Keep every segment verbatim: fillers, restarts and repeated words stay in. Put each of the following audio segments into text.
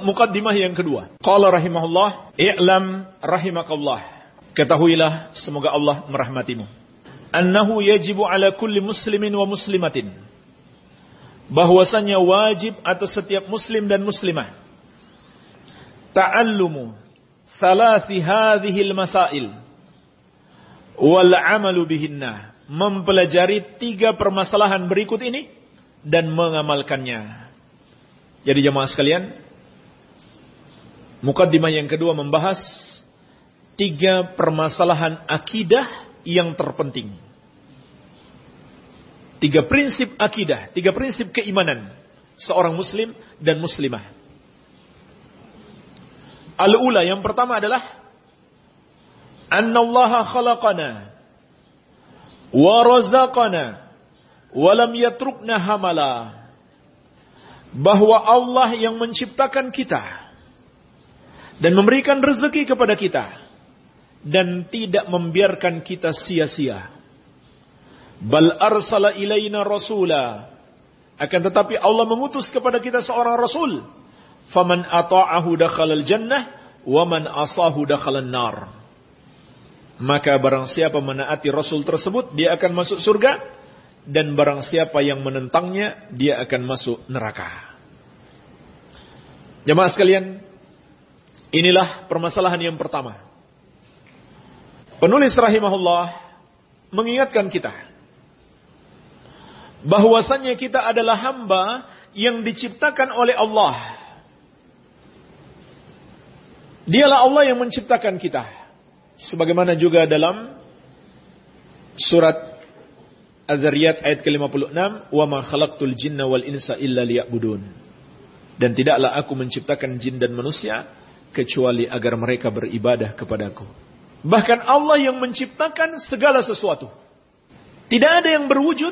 mukaddimah yang kedua. Qala rahimahullah, i'lam rahimakallah. Ketahuilah, semoga Allah merahmatimu. Annahu yajibu ala kulli muslimin wa muslimatin. Bahwasanya wajib atas setiap muslim dan muslimah. Ta'allumu thalathi hadhil masail. Wal amalu bihinna. Mempelajari tiga permasalahan berikut ini. Dan mengamalkannya. Jadi jemaah sekalian. Mukaddimah yang kedua membahas tiga permasalahan akidah yang terpenting. Tiga prinsip akidah, tiga prinsip keimanan seorang muslim dan muslimah. Al-ula, yang pertama adalah annallaha khalaqana wa razaqana wa lam yatrukna hamala. Bahwa Allah yang menciptakan kita dan memberikan rezeki kepada kita dan tidak membiarkan kita sia-sia. Bal arsala ilaina rasula. Akan tetapi Allah mengutus kepada kita seorang rasul. Faman ata'ahu dakhalal jannah wa man asahu dakhalan nar. Maka barang siapa menaati rasul tersebut, dia akan masuk surga, dan barang siapa yang menentangnya, dia akan masuk neraka. Jemaah sekalian, inilah permasalahan yang pertama. Penulis rahimahullah mengingatkan kita bahwasannya kita adalah hamba yang diciptakan oleh Allah. Dialah Allah yang menciptakan kita. Sebagaimana juga dalam surat Az-Zariyat ayat ke lima puluh enam, "Wa ma khalaqtul jinna wal insa illa liya'budun." Dan tidaklah aku menciptakan jin dan manusia kecuali agar mereka beribadah kepadaku. Bahkan Allah yang menciptakan segala sesuatu. Tidak ada yang berwujud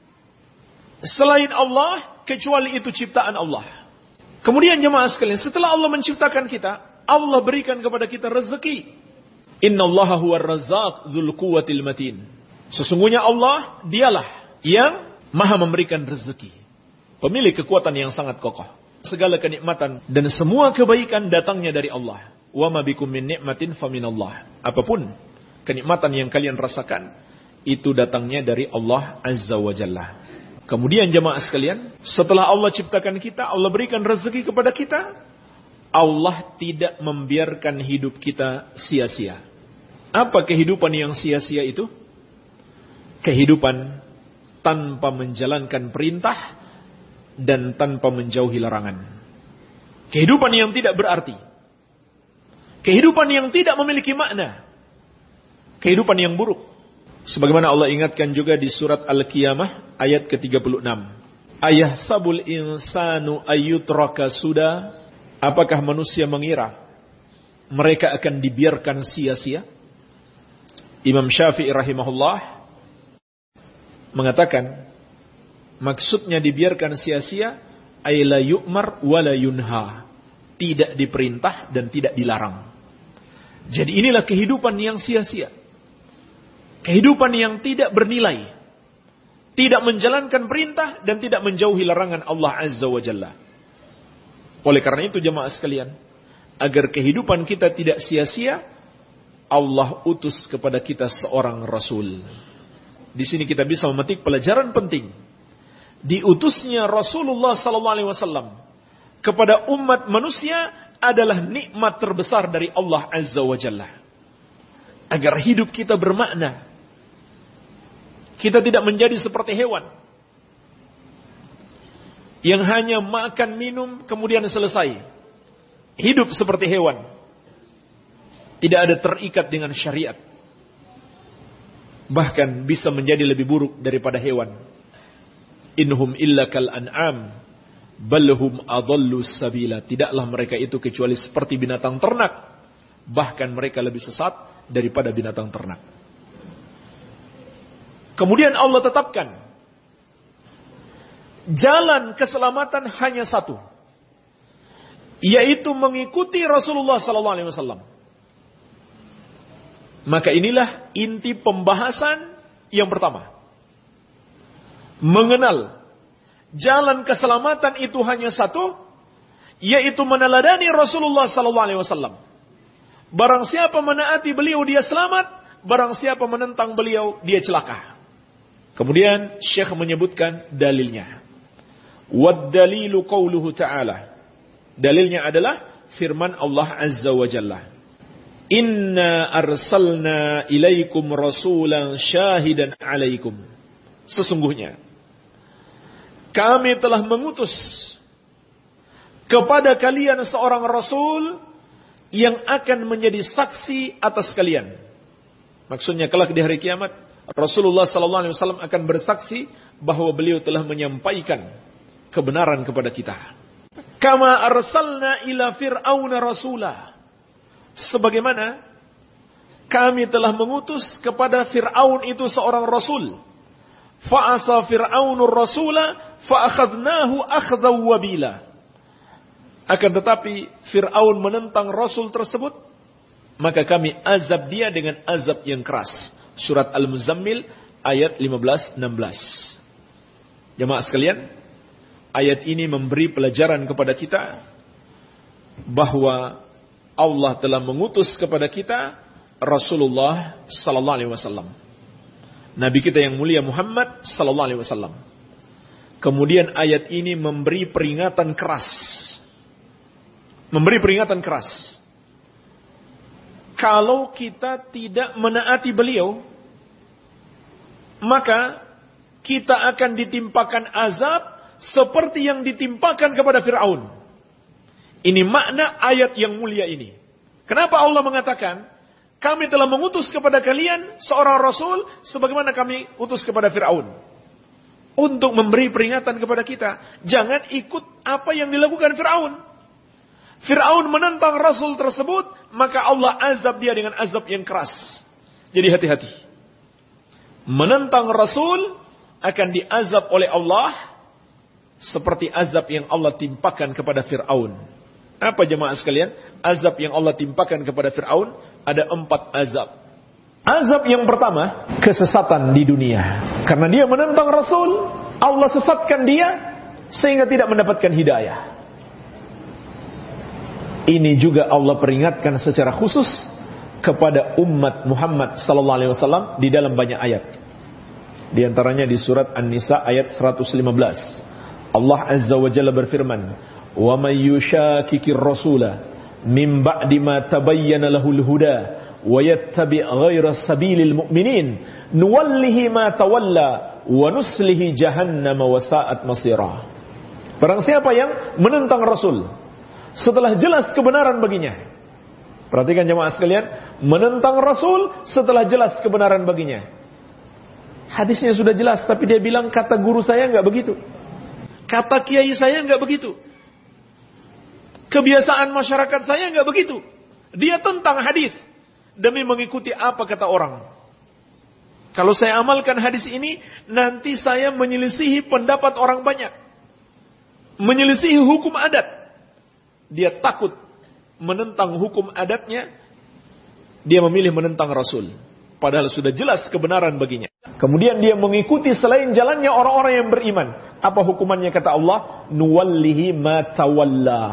selain Allah kecuali itu ciptaan Allah. Kemudian jemaah sekalian, setelah Allah menciptakan kita, Allah berikan kepada kita rezeki. Innallaha huwar razzaq dzul quwwatil matin. Sesungguhnya Allah, dialah yang maha memberikan rezeki, pemilik kekuatan yang sangat kokoh. Segala kenikmatan dan semua kebaikan datangnya dari Allah. Wa ma bikum min ni'matin faminallah. Apapun kenikmatan yang kalian rasakan, itu datangnya dari Allah Azza wa Jalla. Kemudian jemaah sekalian, setelah Allah ciptakan kita, Allah berikan rezeki kepada kita, Allah tidak membiarkan hidup kita sia-sia. Apa kehidupan yang sia-sia itu? Kehidupan tanpa menjalankan perintah dan tanpa menjauhi larangan. Kehidupan yang tidak berarti. Kehidupan yang tidak memiliki makna. Kehidupan yang buruk. Sebagaimana Allah ingatkan juga di surat Al-Qiyamah ayat ke tiga puluh enam. Ayahsabul insanu ayyutraka suda. Apakah manusia mengira mereka akan dibiarkan sia-sia? Imam Syafi'i rahimahullah mengatakan, maksudnya dibiarkan sia-sia ay la yu'mar wa la yunha. Tidak diperintah dan tidak dilarang. Jadi inilah kehidupan yang sia-sia. Kehidupan yang tidak bernilai. Tidak menjalankan perintah dan tidak menjauhi larangan Allah Azza wa Jalla. Oleh karena itu jemaah sekalian, agar kehidupan kita tidak sia-sia, Allah utus kepada kita seorang Rasul. Di sini kita bisa memetik pelajaran penting. Diutusnya Rasulullah sallallahu alaihi wasallam kepada umat manusia adalah nikmat terbesar dari Allah Azza wa Jalla. Agar hidup kita bermakna. Kita tidak menjadi seperti hewan yang hanya makan, minum, kemudian selesai. Hidup seperti hewan. Tidak ada terikat dengan syariat. Bahkan bisa menjadi lebih buruk daripada hewan. Inhum illa kal an'am. Balhum adallu sabila. Tidaklah mereka itu kecuali seperti binatang ternak. Bahkan mereka lebih sesat daripada binatang ternak. Kemudian Allah tetapkan jalan keselamatan hanya satu, yaitu mengikuti Rasulullah sallallahu alaihi wasallam. Maka inilah inti pembahasan yang pertama. Mengenal jalan keselamatan itu hanya satu, yaitu meneladani Rasulullah sallallahu alaihi wasallam. Barang siapa menaati beliau dia selamat, barang siapa menentang beliau dia celaka. Kemudian Syekh menyebutkan dalilnya. Wad dalilu qauluhu ta'ala. Dalilnya adalah firman Allah Azza wa Jalla. Inna arsalna ilaikum rasulan syahidan alaikum. Sesungguhnya kami telah mengutus kepada kalian seorang rasul yang akan menjadi saksi atas kalian. Maksudnya kelak di hari kiamat Rasulullah sallallahu alaihi wasallam akan bersaksi bahwa beliau telah menyampaikan kebenaran kepada kita. Kama arsalna ila fir'auna rasulah. Sebagaimana kami telah mengutus kepada Fir'aun itu seorang rasul. Fa'asa Fir'aunur rasula fa'akhadnahu akhdaw wabila. Akan tetapi Fir'aun menentang rasul tersebut, maka kami azab dia dengan azab yang keras. Surat Al-Muzammil ayat lima belas enam belas. Jemaah sekalian, ayat ini memberi pelajaran kepada kita bahwa Allah telah mengutus kepada kita Rasulullah sallallahu alaihi wasallam. Nabi kita yang mulia Muhammad sallallahu alaihi wasallam. Kemudian ayat ini memberi peringatan keras. Memberi peringatan keras. Kalau kita tidak menaati beliau, maka kita akan ditimpakan azab seperti yang ditimpakan kepada Fir'aun. Ini makna ayat yang mulia ini. Kenapa Allah mengatakan, kami telah mengutus kepada kalian seorang rasul sebagaimana kami utus kepada Fir'aun. Untuk memberi peringatan kepada kita. Jangan ikut apa yang dilakukan Fir'aun. Fir'aun menentang rasul tersebut, maka Allah azab dia dengan azab yang keras. Jadi hati-hati. Menentang rasul akan diazab oleh Allah seperti azab yang Allah timpakan kepada Fir'aun. Apa jemaah sekalian? Azab yang Allah timpakan kepada Fir'aun ada empat azab. Azab yang pertama, kesesatan di dunia. Karena dia menentang Rasul, Allah sesatkan dia sehingga tidak mendapatkan hidayah. Ini juga Allah peringatkan secara khusus kepada umat Muhammad sallallahu alaihi wasallam di dalam banyak ayat. Di antaranya di surat An-Nisa ayat seratus lima belas. Allah Azza wa Jalla berfirman, "Wa may yushakkikir rasula min ba'di ma tabayyana lahul huda wa yattabi' ghayra sabilil mu'minin nuwallihi ma tawalla wa nuslihi jahannam wa sa'at masira." Barang siapa yang menentang Rasul setelah jelas kebenaran baginya. Perhatikan jemaah sekalian, menentang Rasul setelah jelas kebenaran baginya. Hadisnya sudah jelas, tapi dia bilang kata guru saya enggak begitu. Kata kiai saya enggak begitu. Kebiasaan masyarakat saya enggak begitu. Dia tentang hadis demi mengikuti apa kata orang. Kalau saya amalkan hadis ini, nanti saya menyelisihi pendapat orang banyak. Menyelisihi hukum adat. Dia takut menentang hukum adatnya. Dia memilih menentang Rasul. Padahal sudah jelas kebenaran baginya. Kemudian dia mengikuti selain jalannya orang-orang yang beriman. Apa hukumannya kata Allah? Nuwallihi ma tawalla.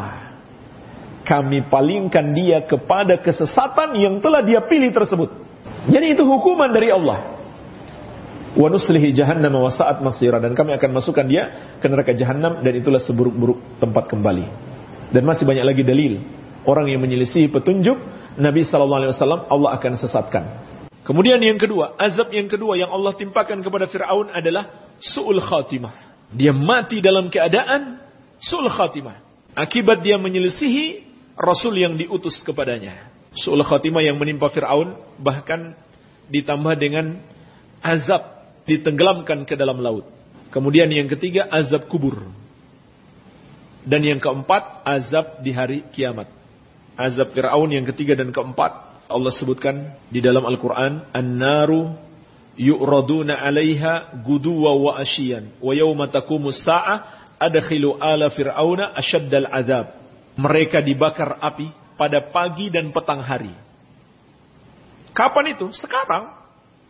Kami palingkan dia kepada kesesatan yang telah dia pilih tersebut. Jadi itu hukuman dari Allah. Wa nuslihi jahannam wa sa'at masira. Dan kami akan masukkan dia ke neraka jahannam. Dan itulah seburuk-buruk tempat kembali. Dan masih banyak lagi dalil. Orang yang menyelisihi petunjuk Nabi sallallahu alaihi wasallam Allah akan sesatkan. Kemudian yang kedua, azab yang kedua yang Allah timpakan kepada Fir'aun adalah su'ul khatimah. Dia mati dalam keadaan su'ul khatimah. Akibat dia menyelisihi Rasul yang diutus kepadanya. Su'ul khatimah yang menimpa Fir'aun bahkan ditambah dengan azab ditenggelamkan ke dalam laut. Kemudian yang ketiga, azab kubur. Dan yang keempat, azab di hari kiamat. Azab Fir'aun yang ketiga dan keempat Allah sebutkan di dalam Al-Quran, An-naru yu'raduna 'alaiha guduwa wa ashiyan wa yawma taqumus sa'ah adkhilu ala fir'auna asyaddal 'adzab. Mereka dibakar api pada pagi dan petang hari. Kapan itu? Sekarang.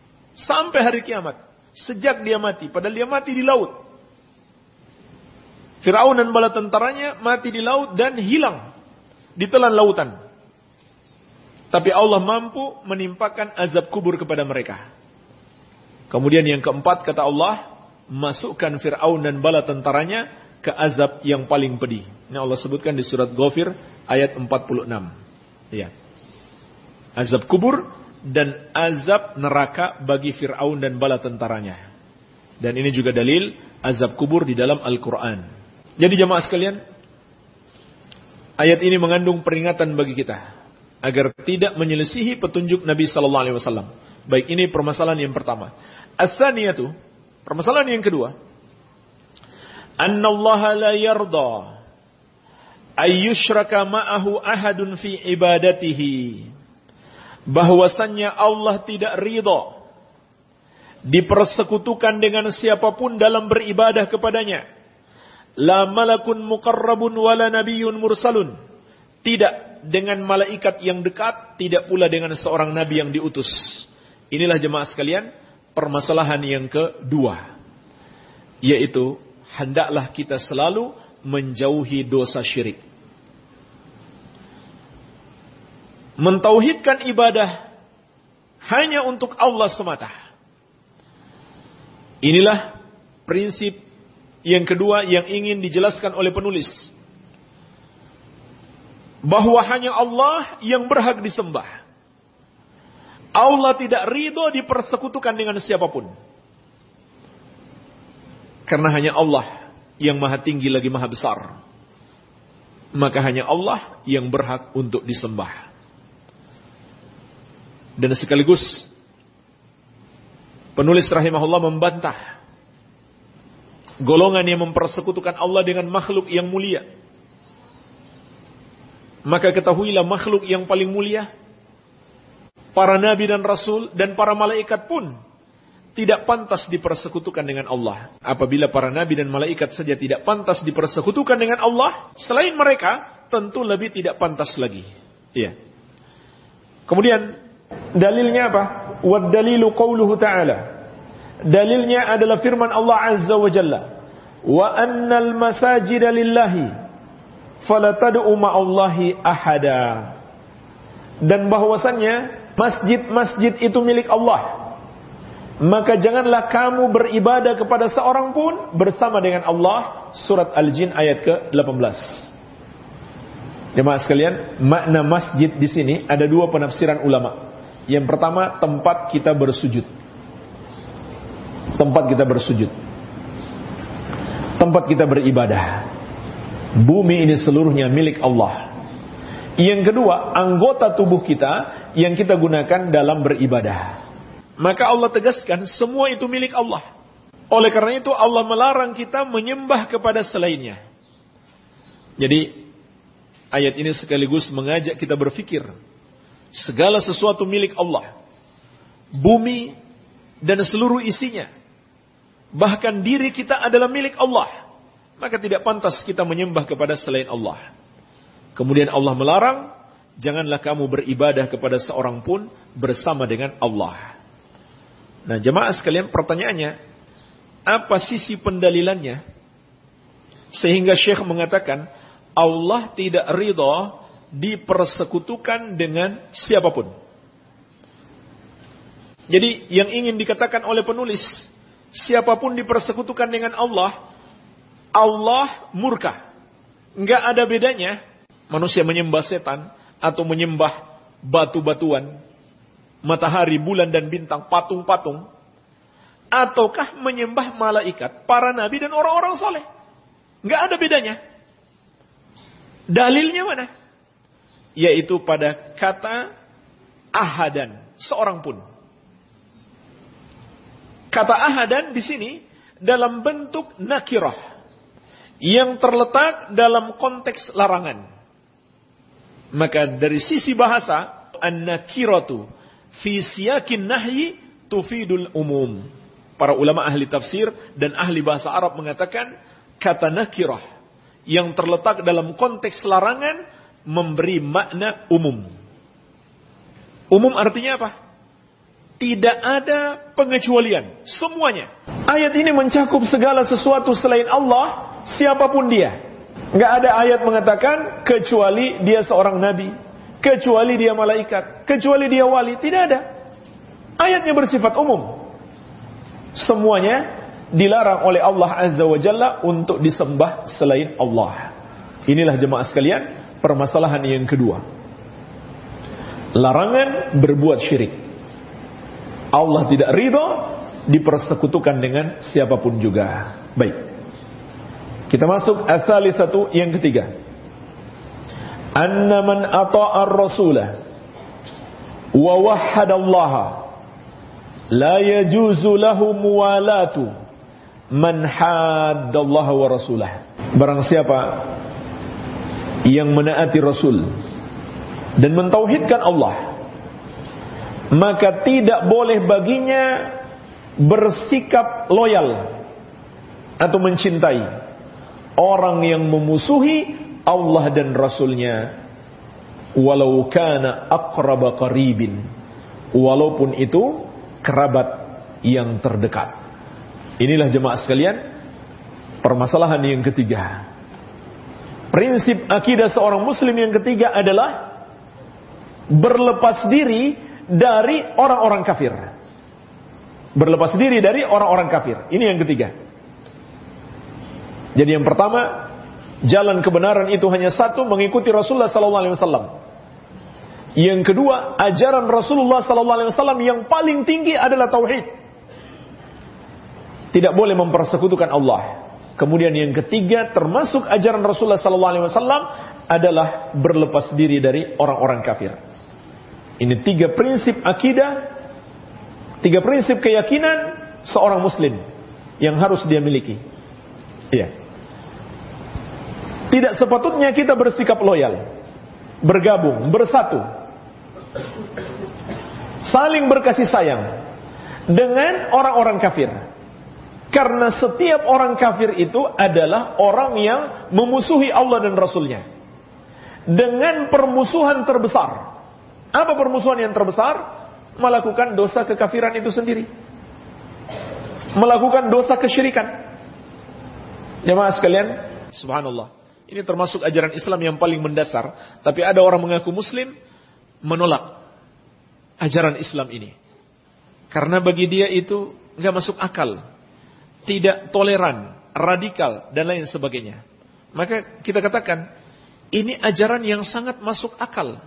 Sampai hari kiamat. Sejak dia mati, padahal dia mati di laut. Fir'aun dan bala tentaranya mati di laut dan hilang di telan lautan. Tapi Allah mampu menimpakan azab kubur kepada mereka. Kemudian yang keempat, kata Allah, masukkan Fir'aun dan bala tentaranya ke azab yang paling pedih. Ini Allah sebutkan di surat Ghafir ayat empat puluh enam. Ya. Azab kubur dan azab neraka bagi Fir'aun dan bala tentaranya. Dan ini juga dalil azab kubur di dalam Al-Quran. Jadi jamaah sekalian, ayat ini mengandung peringatan bagi kita agar tidak menyelisihi petunjuk Nabi sallallahu alaihi wasallam. Baik, ini permasalahan yang pertama. Ats-tsaniyatu, permasalahan yang kedua, annallaha la yarda ay yushraka ma'ahu ahadun fi ibadatihi. Bahwasannya Allah tidak ridha dipersekutukan dengan siapapun dalam beribadah kepadanya. La malakun muqarrabun wala nabiyyun mursalun. Tidak dengan malaikat yang dekat, tidak pula dengan seorang nabi yang diutus. Inilah jemaah sekalian permasalahan yang kedua, yaitu hendaklah kita selalu menjauhi dosa syirik. Mentauhidkan ibadah hanya untuk Allah semata. Inilah prinsip yang kedua yang ingin dijelaskan oleh penulis. Bahwa hanya Allah yang berhak disembah. Allah tidak ridho dipersekutukan dengan siapapun. Karena hanya Allah yang maha tinggi lagi maha besar. Maka hanya Allah yang berhak untuk disembah. Dan sekaligus penulis rahimahullah membantah golongan yang mempersekutukan Allah dengan makhluk yang mulia. Maka ketahuilah makhluk yang paling mulia, para nabi dan rasul dan para malaikat pun tidak pantas dipersekutukan dengan Allah. Apabila para nabi dan malaikat saja tidak pantas dipersekutukan dengan Allah, selain mereka tentu lebih tidak pantas lagi. Iya. Kemudian dalilnya apa? Wad dalilu qauluhu ta'ala. Dalilnya adalah firman Allah Azza wa Jalla, wa annal masajida lillahi fala tad'u ma'allahi ahada. Dan bahwasannya masjid-masjid itu milik Allah, maka janganlah kamu beribadah kepada seorang pun bersama dengan Allah. Surat Al-Jin ayat ke delapan belas. Jemaah sekalian, makna masjid di sini ada dua penafsiran ulama. Yang pertama, tempat kita bersujud. Tempat kita bersujud, tempat kita beribadah. Bumi ini seluruhnya milik Allah. Yang kedua, anggota tubuh kita yang kita gunakan dalam beribadah. Maka Allah tegaskan semua itu milik Allah. Oleh karena itu Allah melarang kita menyembah kepada selainnya. Jadi ayat ini sekaligus mengajak kita berpikir, segala sesuatu milik Allah. Bumi dan seluruh isinya, bahkan diri kita adalah milik Allah. Maka tidak pantas kita menyembah kepada selain Allah. Kemudian Allah melarang, janganlah kamu beribadah kepada seorang pun bersama dengan Allah. Nah jemaah sekalian, pertanyaannya, apa sisi pendalilannya sehingga Syekh mengatakan Allah tidak ridha dipersekutukan dengan siapapun? Jadi yang ingin dikatakan oleh penulis, siapapun dipersekutukan dengan Allah, Allah murka. Enggak ada bedanya manusia menyembah setan atau menyembah batu-batuan, matahari, bulan dan bintang, patung-patung, ataukah menyembah malaikat, para nabi dan orang-orang soleh. Enggak ada bedanya. Dalilnya mana? Yaitu pada kata ahadan, seorang pun. Kata ahadan di sini dalam bentuk nakirah yang terletak dalam konteks larangan. Maka dari sisi bahasa, an-nakiratu fi siyakin nahyi tufidul umum. Para ulama ahli tafsir dan ahli bahasa Arab mengatakan kata nakirah yang terletak dalam konteks larangan memberi makna umum. Umum artinya apa? Tidak ada pengecualian. Semuanya. Ayat ini mencakup segala sesuatu selain Allah, siapapun dia. Nggak ada ayat mengatakan kecuali dia seorang nabi, kecuali dia malaikat, kecuali dia wali. Tidak ada. Ayatnya bersifat umum. Semuanya dilarang oleh Allah Azza wa Jalla untuk disembah selain Allah. Inilah jemaah sekalian permasalahan yang kedua. Larangan berbuat syirik. Allah tidak ridho dipersekutukan dengan siapapun juga. Baik. Kita masuk ats-tsalitsatu yang ketiga. Anna man ata'a ar-rasulah wa wahhada Allah la yajuzu lahu muwalatu man hadda Allah wa rasulah. Barang siapa yang menaati Rasul dan mentauhidkan Allah, maka tidak boleh baginya bersikap loyal atau mencintai orang yang memusuhi Allah dan Rasulnya, walau kana aqraba qaribin, walaupun itu kerabat yang terdekat. Inilah jemaah sekalian permasalahan yang ketiga. Prinsip akidah seorang muslim yang ketiga adalah berlepas diri dari orang-orang kafir. Berlepas diri dari orang-orang kafir. Ini yang ketiga. Jadi yang pertama, jalan kebenaran itu hanya satu, mengikuti Rasulullah sallallahu alaihi wasallam. Yang kedua, ajaran Rasulullah sallallahu alaihi wasallam yang paling tinggi adalah tauhid. Tidak boleh mempersekutukan Allah. Kemudian yang ketiga, termasuk ajaran Rasulullah sallallahu alaihi wasallam adalah berlepas diri dari orang-orang kafir. Ini tiga prinsip akidah, tiga prinsip keyakinan seorang muslim yang harus dia miliki. Iya. Tidak sepatutnya kita bersikap loyal, bergabung, bersatu, saling berkasih sayang dengan orang-orang kafir. Karena setiap orang kafir itu adalah orang yang memusuhi Allah dan Rasulnya dengan permusuhan terbesar. Apa permusuhan yang terbesar? Melakukan dosa kekafiran itu sendiri, melakukan dosa kesyirikan. Jemaah sekalian, subhanallah, ini termasuk ajaran Islam yang paling mendasar. Tapi ada orang mengaku muslim menolak ajaran Islam ini karena bagi dia itu nggak masuk akal, tidak toleran, radikal, dan lain sebagainya. Maka kita katakan ini ajaran yang sangat masuk akal.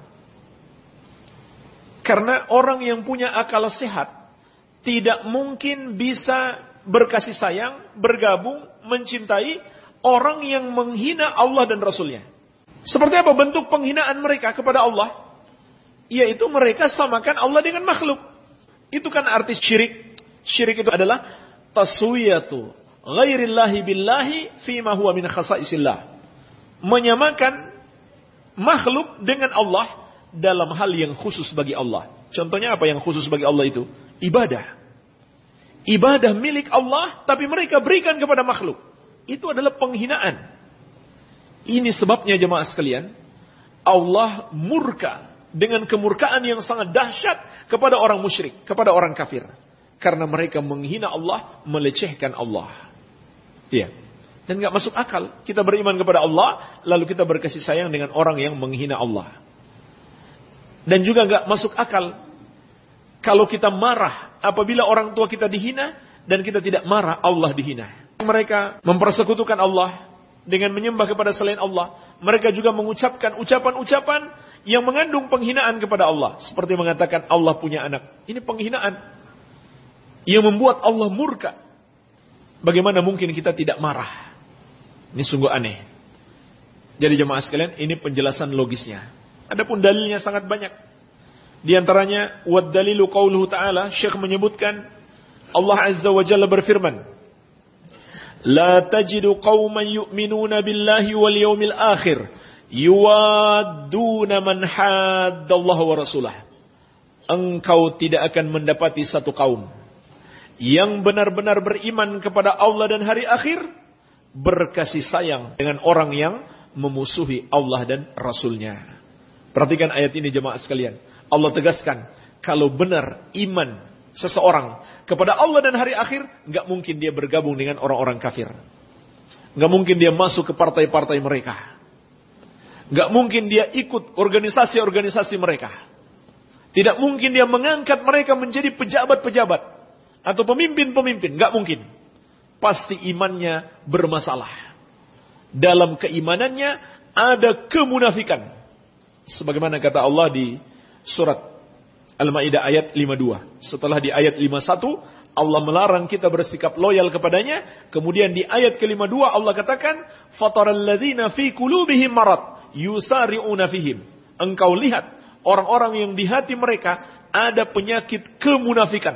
Karena orang yang punya akal sehat tidak mungkin bisa berkasih sayang, bergabung, mencintai orang yang menghina Allah dan Rasulnya. Seperti apa bentuk penghinaan mereka kepada Allah? Yaitu mereka samakan Allah dengan makhluk. Itu kan arti syirik. Syirik itu adalah taswiyatu ghairillahi billahi fima huwa min khasaisillah. Menyamakan makhluk dengan Allah dalam hal yang khusus bagi Allah. Contohnya apa yang khusus bagi Allah itu? Ibadah. Ibadah milik Allah, tapi mereka berikan kepada makhluk. Itu adalah penghinaan. Ini sebabnya jemaah sekalian, Allah murka dengan kemurkaan yang sangat dahsyat kepada orang musyrik, kepada orang kafir. Karena mereka menghina Allah, melecehkan Allah. Iya. Dan gak masuk akal kita beriman kepada Allah, lalu kita berkasih sayang dengan orang yang menghina Allah. Dan juga gak masuk akal kalau kita marah apabila orang tua kita dihina, dan kita tidak marah Allah dihina. Mereka mempersekutukan Allah dengan menyembah kepada selain Allah. Mereka juga mengucapkan ucapan-ucapan yang mengandung penghinaan kepada Allah. Seperti mengatakan Allah punya anak. Ini penghinaan yang membuat Allah murka. Bagaimana mungkin kita tidak marah? Ini sungguh aneh. Jadi jemaah sekalian, ini penjelasan logisnya. Adapun dalilnya sangat banyak. Di antaranya, wad dalilu qauluhu ta'ala, Syekh menyebutkan Allah Azza wa Jalla berfirman, la tajidu qauman yu'minuna billahi wal yawmil akhir yuwadduna man haddallaha wa rasulah. Engkau tidak akan mendapati satu kaum yang benar-benar beriman kepada Allah dan hari akhir berkasih sayang dengan orang yang memusuhi Allah dan Rasulnya. Perhatikan ayat ini jemaah sekalian. Allah tegaskan, kalau benar iman seseorang kepada Allah dan hari akhir, nggak mungkin dia bergabung dengan orang-orang kafir. Nggak mungkin dia masuk ke partai-partai mereka. Nggak mungkin dia ikut organisasi-organisasi mereka. Tidak mungkin dia mengangkat mereka menjadi pejabat-pejabat atau pemimpin-pemimpin. Nggak mungkin. Pasti imannya bermasalah. Dalam keimanannya ada kemunafikan. Sebagaimana kata Allah di surat Al-Maidah ayat lima puluh dua. Setelah di ayat lima puluh satu, Allah melarang kita bersikap loyal kepadanya. Kemudian di ayat ke lima puluh dua Allah katakan, "Fataral ladzina fi qulubihim marad yusari'una fihim." Engkau lihat orang-orang yang di hati mereka ada penyakit kemunafikan,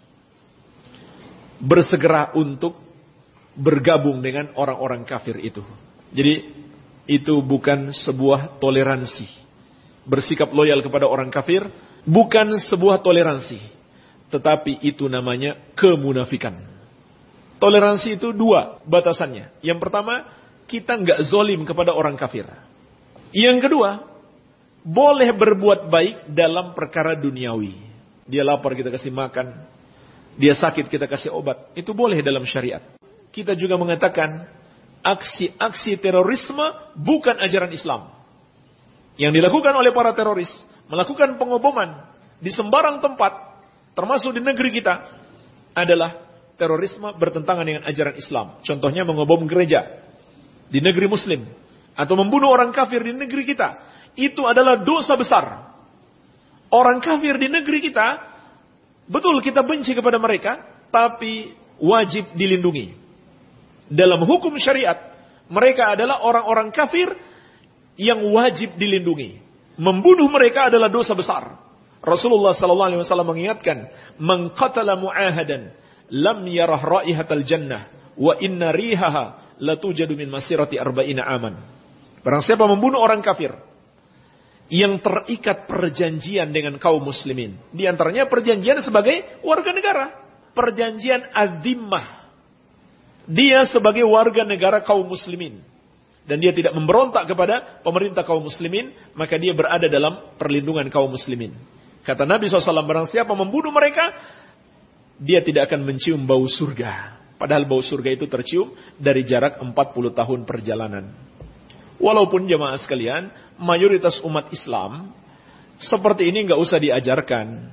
bersegera untuk bergabung dengan orang-orang kafir itu. Jadi itu bukan sebuah toleransi. Bersikap loyal kepada orang kafir bukan sebuah toleransi, tetapi itu namanya kemunafikan. Toleransi itu dua batasannya. Yang pertama, kita nggak zolim kepada orang kafir. Yang kedua, boleh berbuat baik dalam perkara duniawi. Dia lapar, kita kasih makan. Dia sakit, kita kasih obat. Itu boleh dalam syariat. Kita juga mengatakan aksi-aksi terorisme bukan ajaran Islam. Yang dilakukan oleh para teroris, melakukan pengoboman di sembarang tempat, termasuk di negeri kita, adalah terorisme bertentangan dengan ajaran Islam. Contohnya mengobom gereja di negeri Muslim, atau membunuh orang kafir di negeri kita. Itu adalah dosa besar. Orang kafir di negeri kita, betul kita benci kepada mereka, tapi wajib dilindungi. Dalam hukum syariat, mereka adalah orang-orang kafir yang wajib dilindungi. Membunuh mereka adalah dosa besar. Rasulullah sallallahu alaihi wasallam mengingatkan, "Man qatala mu'ahadan lam yarah raihatal jannah wa inna rihaha latujadu min masirati arba'ina aman." Barang siapa membunuh orang kafir yang terikat perjanjian dengan kaum muslimin, di antaranya perjanjian sebagai warga negara, perjanjian az-zimmah. Dia sebagai warga negara kaum muslimin dan dia tidak memberontak kepada pemerintah kaum muslimin, maka dia berada dalam perlindungan kaum muslimin. Kata Nabi shallallahu alaihi wasallam, barang siapa membunuh mereka, dia tidak akan mencium bau surga. Padahal bau surga itu tercium dari jarak empat puluh tahun perjalanan. Walaupun jemaah sekalian, mayoritas umat Islam seperti ini nggak usah diajarkan.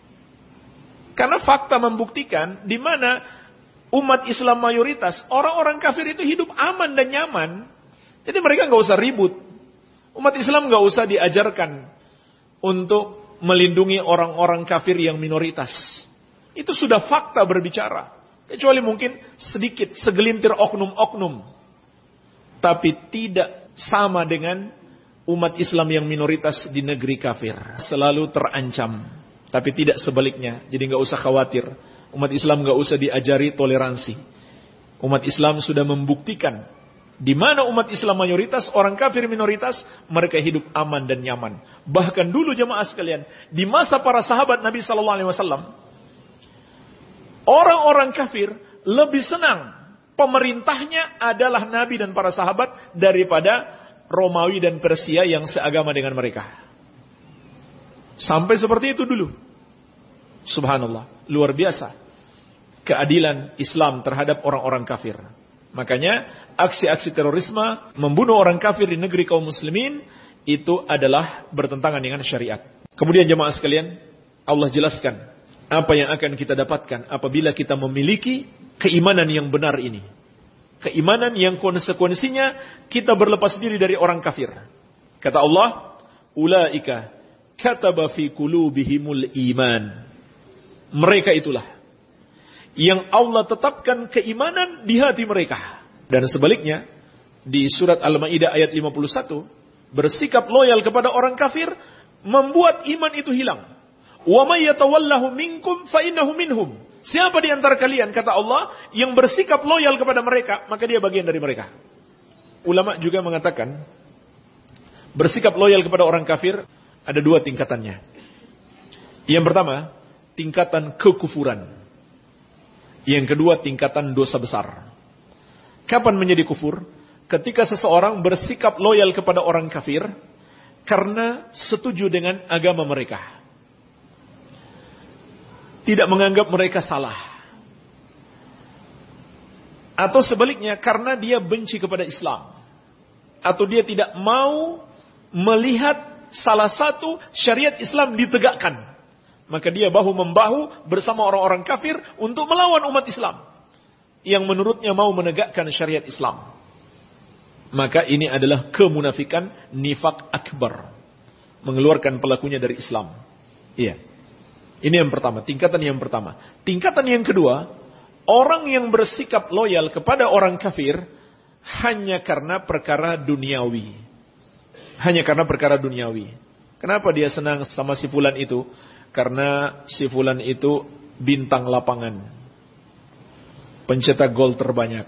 Karena fakta membuktikan di mana umat Islam mayoritas, orang-orang kafir itu hidup aman dan nyaman. Jadi mereka nggak usah ribut. Umat Islam nggak usah diajarkan untuk melindungi orang-orang kafir yang minoritas. Itu sudah fakta berbicara. Kecuali mungkin sedikit, segelintir oknum-oknum. Tapi tidak sama dengan umat Islam yang minoritas di negeri kafir. Selalu terancam. Tapi tidak sebaliknya. Jadi nggak usah khawatir. Umat Islam nggak usah diajari toleransi. Umat Islam sudah membuktikan di mana umat Islam mayoritas, orang kafir minoritas, mereka hidup aman dan nyaman. Bahkan dulu jemaah sekalian, di masa para sahabat Nabi Sallallahu Alaihi Wasallam, orang-orang kafir lebih senang pemerintahnya adalah Nabi dan para sahabat daripada Romawi dan Persia yang seagama dengan mereka. Sampai seperti itu dulu. Subhanallah, luar biasa keadilan Islam terhadap orang-orang kafir. Makanya aksi-aksi terorisme membunuh orang kafir di negeri kaum muslimin itu adalah bertentangan dengan syariat. Kemudian jemaah sekalian, Allah jelaskan apa yang akan kita dapatkan apabila kita memiliki keimanan yang benar ini. Keimanan yang konsekuensinya kita berlepas diri dari orang kafir. Kata Allah, "Ulaika kataba fi qulubihimul iman." Mereka itulah yang Allah tetapkan keimanan di hati mereka. Dan sebaliknya, di surat Al-Maidah ayat lima puluh satu, bersikap loyal kepada orang kafir membuat iman itu hilang. "Wa may yatawallahu minkum fa innahu minhum." Siapa di antara kalian, kata Allah, yang bersikap loyal kepada mereka, maka dia bagian dari mereka. Ulama juga mengatakan, bersikap loyal kepada orang kafir ada dua tingkatannya. Yang pertama, tingkatan kekufuran. Yang kedua, tingkatan dosa besar. Kapan menjadi kufur? Ketika seseorang bersikap loyal kepada orang kafir karena setuju dengan agama mereka. tidak menganggap mereka salah. Atau sebaliknya karena dia benci kepada Islam. Atau dia tidak mau melihat salah satu syariat Islam ditegakkan. Maka dia bahu-membahu bersama orang-orang kafir untuk melawan umat Islam yang menurutnya mau menegakkan syariat Islam. Maka ini adalah kemunafikan nifak akbar, mengeluarkan pelakunya dari Islam. Iya. Ini yang pertama, tingkatan yang pertama. Tingkatan yang kedua, orang yang bersikap loyal kepada orang kafir hanya karena perkara duniawi. Hanya karena perkara duniawi. Kenapa dia senang sama si fulan itu? Karena si fulan itu bintang lapangan, pencetak gol terbanyak.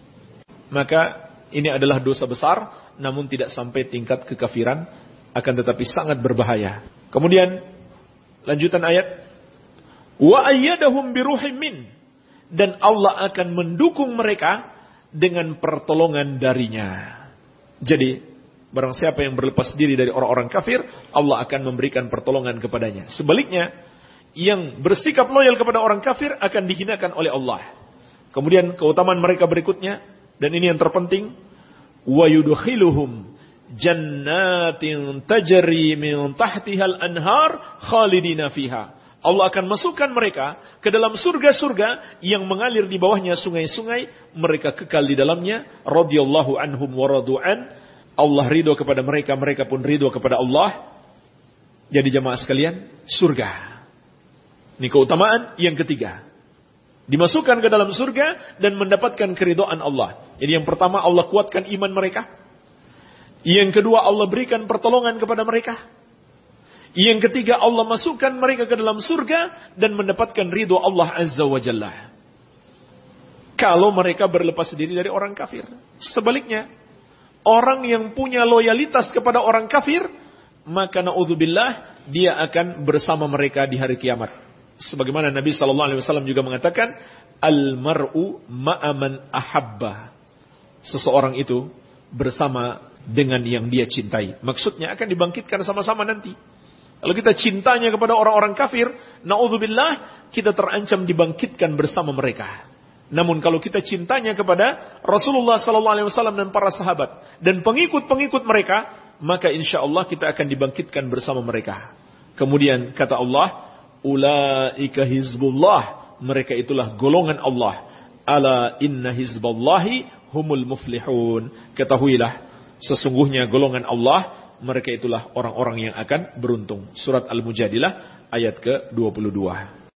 Maka ini adalah dosa besar, namun tidak sampai tingkat kekafiran, akan tetapi sangat berbahaya. Kemudian lanjutan ayat, wa ayyadahum biruhim min, dan Allah akan mendukung mereka dengan pertolongan darinya. Jadi barang siapa yang berlepas diri dari orang-orang kafir, Allah akan memberikan pertolongan kepadanya. Sebaliknya, yang bersikap loyal kepada orang kafir akan dihinakan oleh Allah. Kemudian keutamaan mereka berikutnya, dan ini yang terpenting, wa yudkhiluhum jannatin tajri min tahtihal anhar khalidina fiha. Allah akan masukkan mereka ke dalam surga-surga yang mengalir di bawahnya sungai-sungai, mereka kekal di dalamnya, radhiyallahu anhum wa radu'an. Allah ridho kepada mereka, mereka pun ridho kepada Allah. Jadi jemaah sekalian, surga. Ini keutamaan yang ketiga. Dimasukkan ke dalam surga dan mendapatkan keridhaan Allah. Jadi yang pertama, Allah kuatkan iman mereka. Yang kedua, Allah berikan pertolongan kepada mereka. Yang ketiga, Allah masukkan mereka ke dalam surga dan mendapatkan ridho Allah Azza wa Jalla. Kalau mereka berlepas diri dari orang kafir. Sebaliknya, orang yang punya loyalitas kepada orang kafir, maka na'udzubillah, dia akan bersama mereka di hari kiamat. Sebagaimana Nabi sallallahu alaihi wasallam juga mengatakan, al-mar'u ma'aman ahabba. Seseorang itu bersama dengan yang dia cintai. Maksudnya akan dibangkitkan sama-sama nanti. Kalau kita cintanya kepada orang-orang kafir, na'udzubillah, kita terancam dibangkitkan bersama mereka. Namun kalau kita cintanya kepada Rasulullah sallallahu alaihi wasallam dan para sahabat dan pengikut-pengikut mereka, maka insya Allah kita akan dibangkitkan bersama mereka. Kemudian kata Allah, ulaika hizbullah, mereka itulah golongan Allah. Ala inna hizballahi humul muflihun. Ketahuilah, sesungguhnya golongan Allah, mereka itulah orang-orang yang akan beruntung. Surat Al-Mujadilah ayat ke dua puluh dua.